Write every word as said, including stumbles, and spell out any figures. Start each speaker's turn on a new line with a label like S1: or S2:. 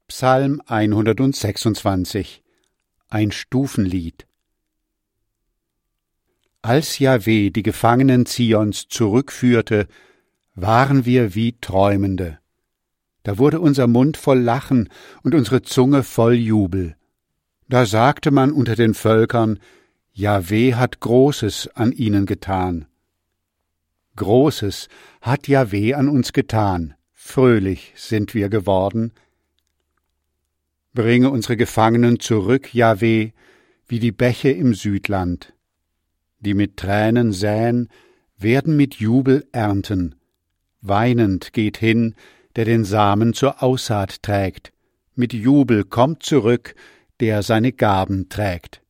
S1: Psalm hundertsechsundzwanzig. Ein Stufenlied. Als Jahwe die Gefangenen Zions zurückführte, waren wir wie Träumende. Da wurde unser Mund voll Lachen und unsere Zunge voll Jubel. Da sagte man unter den Völkern, Jahwe hat Großes an ihnen getan. Großes hat Jahwe an uns getan, fröhlich sind wir geworden. Bringe unsere Gefangenen zurück, Jahwe, wie die Bäche im Südland. Die mit Tränen säen, werden mit Jubel ernten. Weinend geht hin, der den Samen zur Aussaat trägt. Mit Jubel kommt zurück, der seine Gaben trägt.